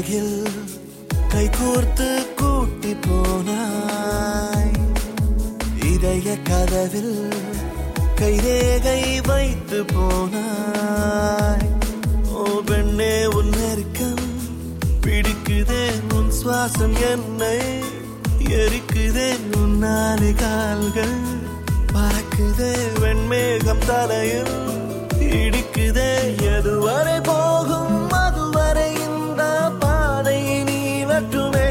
அருகில் கைகோர்த்து கூட்டி போனாய். இதய கதவில் கைரேகை வைத்து போனாய். ஓ பெண்ணே உன் நெருக்கம் பிடிக்குதே, உன் சுவாசம் என்னை எரிக்குதே, உன் நாலு கால்கள் பறக்குதே, வெண்மேகம் தலையில் இடிக்குதே. எதுவரை போகும் அதுவரை இந்த பாதை நீளட்டுமே.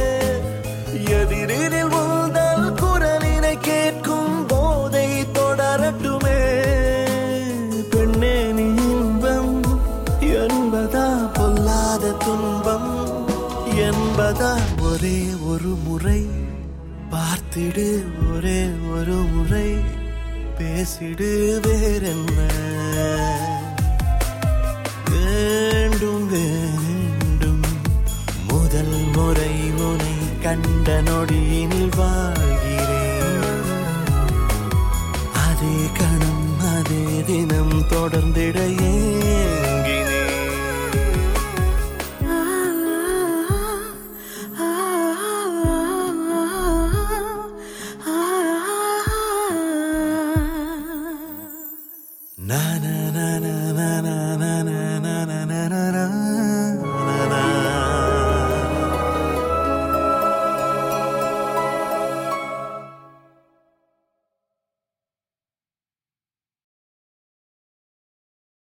எதிரில் உந்தல் குரலினை கேட்கும் போதை தொடரட்டுமே. பெண்ணே நீ இன்பம் என்பதா பொல்லாத துன்பம் என்பதா? ஒரே ஒரு முறை பார்த்திடு, ஒரே ஒரு முறை பேசிடு, வேறென்ன வேண்டும் வேண்டும்? முதல் முறை உன்னை கண்ட நொடியினில் வாழ்கிறேன். அதே கணம் அதே தினம் தொடர்ந்திடையே